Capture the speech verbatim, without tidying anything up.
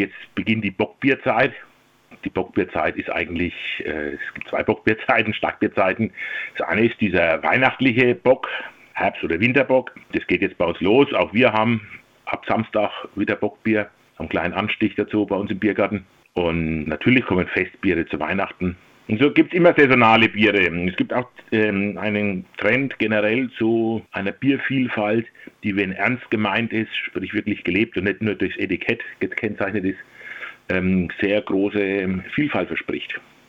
jetzt beginnt die Bockbierzeit. Die Bockbierzeit ist eigentlich, äh, es gibt zwei Bockbierzeiten, Starkbierzeiten. Das eine ist dieser weihnachtliche Bock, Herbst- oder Winterbock. Das geht jetzt bei uns los. Auch wir haben ab Samstag wieder Bockbier, einen kleinen Anstich dazu bei uns im Biergarten. Und natürlich kommen Festbiere zu Weihnachten. Und so gibt es immer saisonale Biere. Es gibt auch ähm, einen Trend generell zu einer Biervielfalt, die, wenn ernst gemeint ist, sprich wirklich gelebt und nicht nur durchs Etikett gekennzeichnet ist, ähm, sehr große Vielfalt verspricht.